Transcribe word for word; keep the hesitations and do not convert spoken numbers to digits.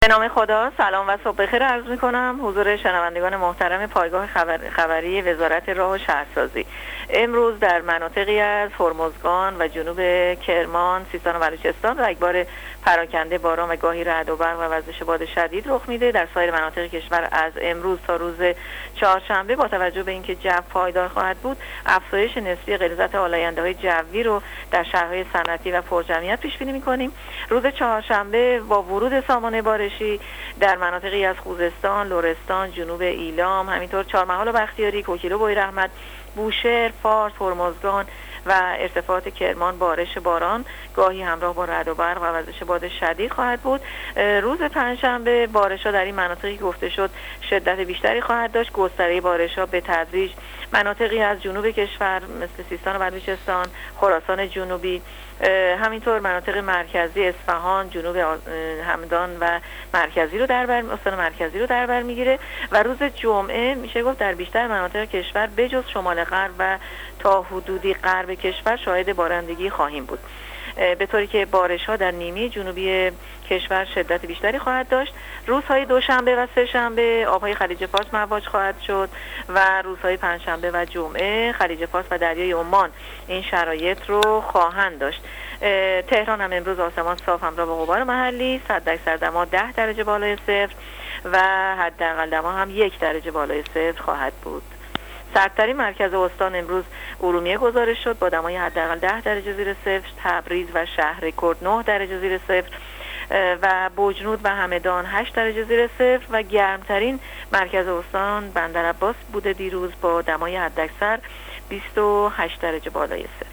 به نام خدا، سلام و صبح بخیر عرض می کنم حضور شنوندگان محترم پایگاه خبر خبری وزارت راه و شهرسازی. امروز در مناطقی از هرمزگان و جنوب کرمان، سیستان و بلوچستان رگبار پراکنده باران و گاهی رعد و برق و وزش باد شدید رخ میده. در سایر مناطق کشور از امروز تا روز چهارشنبه با توجه به اینکه جو پایدار خواهد بود، افزایش نسبی غلظت آلاینده‌های جوی رو در شهرهای صنعتی و پرجمعیت پیش بینی می‌کنیم. روز چهارشنبه با ورود سامانه بارشی در مناطقی از خوزستان، لرستان، جنوب ایلام، همینطور چهارمحال و بختیاری، کوکیلو، بویراحمد، بوشهر، فارس، هرمزگان و ارتفاعات کرمان بارش باران گاهی همراه با رعد و برق و وزش باد شدید خواهد بود. روز پنجشنبه بارش‌ها در این مناطقی گفته شد شدت بیشتری خواهد داشت. گستره بارش‌ها به تدریج مناطقی از جنوب کشور مثل سیستان و بلوچستان، خراسان جنوبی، همینطور مناطق مرکزی اصفهان، جنوب همدان و مرکزی رو در بر استان مرکزی رو در بر میگیره و روز جمعه میشه گفت در بیشتر مناطق کشور بجز شمال غرب و تا حدودی غرب کشور شاهد بارندگی خواهیم بود، به طوری که بارش ها در نیمه جنوبی کشور شدت بیشتری خواهد داشت. روزهای دوشنبه و سه شنبه آبهای خلیج فارس مواج خواهد شد و روزهای پنجشنبه و جمعه خلیج فارس و دریای عمان این شرایط رو خواهند داشت. تهران هم امروز آسمان صاف همراه با غبار محلی، صد درصد دما ده درجه بالای صفر و حداقل دما هم یک درجه بالای صفر خواهد بود. سردترین مرکز استان امروز ارومیه گزارش شد با دمای حداقل ده درجه زیر صفر، تبریز و شهر کرد نه درجه زیر صفر و بوجنود و همدان هشت درجه زیر صفر و گرمترین مرکز استان بندرعباس بوده دیروز با دمای حداکثر بیست و هشت درجه بالای صفر.